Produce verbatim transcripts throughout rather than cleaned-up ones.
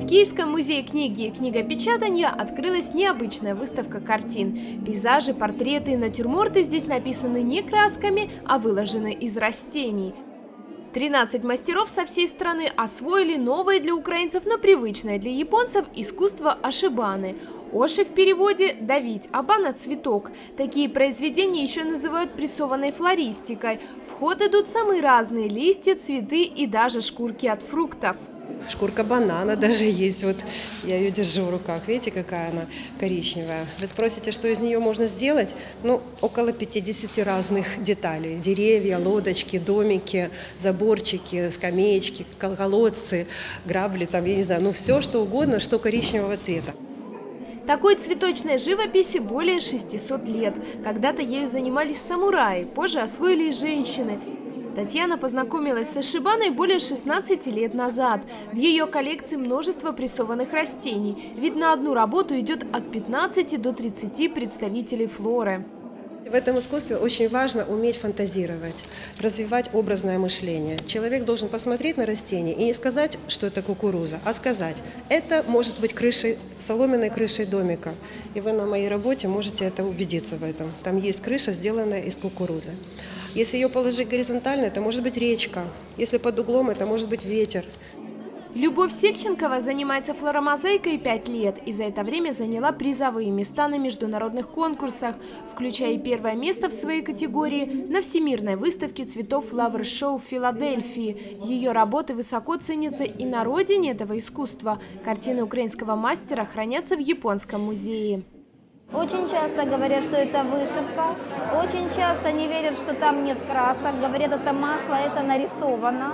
Киевском музее книги и книгопечатания открылась необычная выставка картин. Пейзажи, портреты и натюрморты здесь написаны не красками, а выложены из растений. тринадцать мастеров со всей страны освоили новое для украинцев, но привычное для японцев искусство ашибаны. Оши в переводе – давить, абана – цветок. Такие произведения еще называют прессованной флористикой. В ход идут самые разные листья, цветы и даже шкурки от фруктов. Шкурка банана даже есть, вот я ее держу в руках, видите, какая она коричневая. Вы спросите, что из нее можно сделать? Ну, около пятидесяти разных деталей. Деревья, лодочки, домики, заборчики, скамеечки, колодцы, грабли, там, я не знаю, ну все что угодно, что коричневого цвета. Такой цветочной живописи более шестисот лет. Когда-то ею занимались самураи, позже освоили и женщины. Татьяна познакомилась с ашибаной более шестнадцати лет назад. В ее коллекции множество прессованных растений, ведь на одну работу идет от пятнадцати до тридцати представителей флоры. В этом искусстве очень важно уметь фантазировать, развивать образное мышление. Человек должен посмотреть на растение и не сказать, что это кукуруза, а сказать, это может быть крышей, соломенной крышей домика. И вы на моей работе можете это убедиться в этом. Там есть крыша, сделанная из кукурузы. Если ее положить горизонтально, это может быть речка. Если под углом, это может быть ветер. Любовь Сельченкова занимается флоромозаикой пять лет и за это время заняла призовые места на международных конкурсах, включая первое место в своей категории на Всемирной выставке цветов Flower Show в Филадельфии. Ее работы высоко ценятся и на родине этого искусства. Картины украинского мастера хранятся в Японском музее. Очень часто говорят, что это вышивка, очень часто не верят, что там нет красок, говорят, это масло, это нарисовано.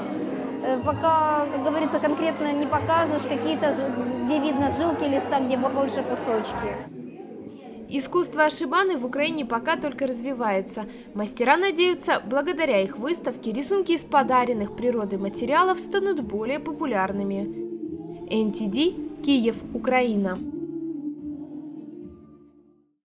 Пока, как говорится, конкретно не покажешь, какие-то, где видно жилки листа, где больше кусочки. Искусство ашибаны в Украине пока только развивается. Мастера надеются, благодаря их выставке рисунки из подаренных природой материалов станут более популярными. эн ти ди, Киев, Украина.